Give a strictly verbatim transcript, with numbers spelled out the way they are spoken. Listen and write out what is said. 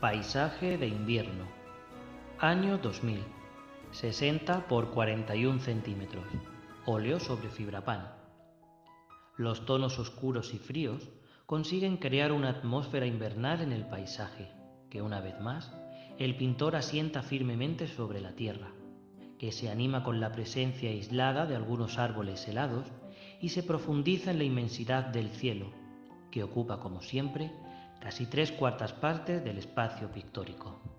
Paisaje de invierno. Año dos mil. sesenta por cuarenta y un centímetros. Óleo sobre fibra pan. Los tonos oscuros y fríos consiguen crear una atmósfera invernal en el paisaje, que una vez más el pintor asienta firmemente sobre la tierra, que se anima con la presencia aislada de algunos árboles helados y se profundiza en la inmensidad del cielo, que ocupa como siempre casi tres cuartas partes del espacio pictórico.